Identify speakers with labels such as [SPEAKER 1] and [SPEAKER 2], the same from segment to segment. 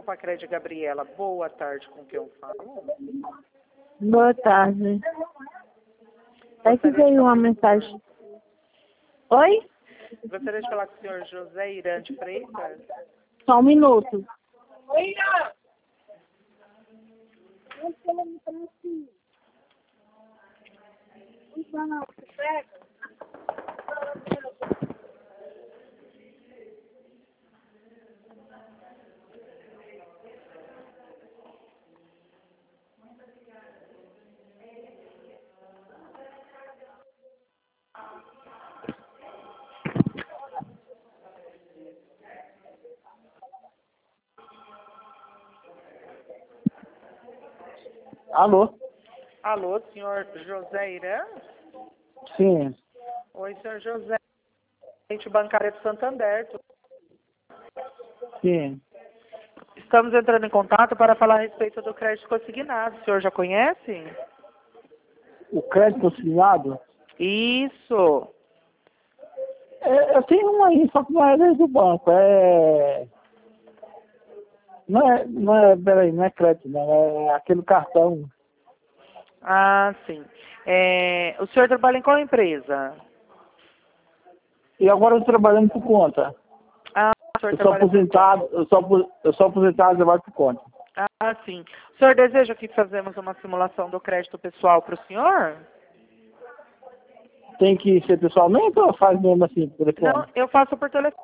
[SPEAKER 1] Pacred Gabriela. Boa tarde, com quem eu falo?
[SPEAKER 2] Boa tarde. É que veio uma mensagem. Oi?
[SPEAKER 1] Gostaria de falar com o senhor José Irante Freitas.
[SPEAKER 2] Só um minuto. Oi, Alô?
[SPEAKER 1] Alô, senhor José Irante?
[SPEAKER 2] Sim.
[SPEAKER 1] Oi, senhor José. Agente bancária do Santander.
[SPEAKER 2] Sim.
[SPEAKER 1] Estamos entrando em contato para falar a respeito do crédito consignado. O senhor já conhece?
[SPEAKER 2] O crédito consignado?
[SPEAKER 1] Isso.
[SPEAKER 2] Eu tenho um aí, só que não é desde o banco. Peraí, não é crédito, não. É aquele cartão.
[SPEAKER 1] Ah, sim. O senhor trabalha em qual empresa?
[SPEAKER 2] E agora eu tô trabalhando por conta.
[SPEAKER 1] Ah, o senhor
[SPEAKER 2] Eu sou
[SPEAKER 1] trabalha por conta.
[SPEAKER 2] aposentado, eu sou aposentado e trabalho por conta.
[SPEAKER 1] Ah, sim. O senhor deseja que fazemos uma simulação do crédito pessoal para o senhor?
[SPEAKER 2] Tem que ser pessoalmente ou faz mesmo assim, por telefone?
[SPEAKER 1] Não, eu faço por telefone.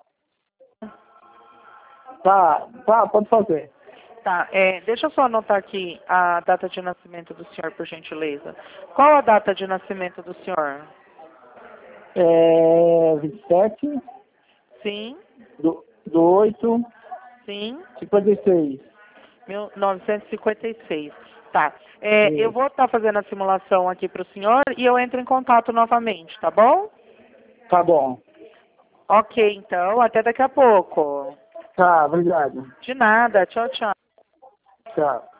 [SPEAKER 2] Tá, pode fazer.
[SPEAKER 1] Tá, deixa eu só anotar aqui a data de nascimento do senhor, por gentileza. Qual a data de nascimento do senhor?
[SPEAKER 2] 27
[SPEAKER 1] Sim,
[SPEAKER 2] do 8,
[SPEAKER 1] sim,
[SPEAKER 2] 56.
[SPEAKER 1] 1956. Tá. Eu
[SPEAKER 2] Isso.
[SPEAKER 1] vou estar fazendo a simulação aqui para o senhor e eu entro em contato novamente, tá bom?
[SPEAKER 2] Tá bom.
[SPEAKER 1] Ok, então, até daqui a pouco.
[SPEAKER 2] Tá, obrigado.
[SPEAKER 1] De nada, tchau, tchau.
[SPEAKER 2] Tchau.